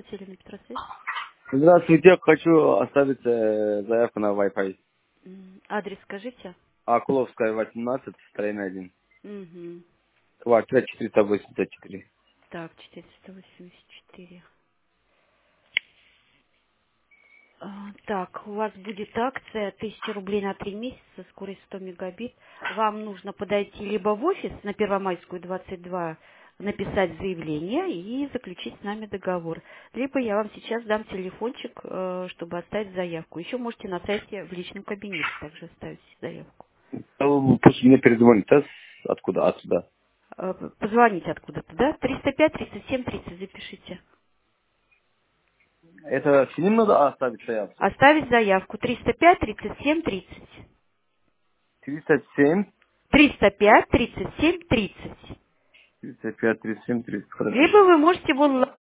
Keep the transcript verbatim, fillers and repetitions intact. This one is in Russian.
Здравствуйте, Елена Петросвет. Здравствуйте, хочу оставить э, заявку на Wi-Fi. М, Адрес скажите. Акуловская, восемнадцать, строение один. Угу. Квартира четыреста восемьдесят четыре. Так, четыреста восемьдесят четыре. А, Так, у вас будет акция тысяча рублей на три месяца, скорость сто мегабит. Вам нужно подойти либо в офис на Первомайскую, двадцать два, написать заявление и заключить с нами договор. Либо я вам сейчас дам телефончик, э, чтобы оставить заявку. Еще можете на сайте в личном кабинете также оставить заявку. Ну, Пусть мне перезвонит, а? С- Откуда? Отсюда. Э, Позвоните откуда-то, да? триста пять тридцать семь тридцать, запишите. Это с ним надо оставить заявку? Оставить заявку триста пять тридцать семь тридцать. тридцать семь, триста пять тридцать семь тридцать. тридцать пять, тридцать семь, тридцать, хорошо. Либо вы можете в онлайн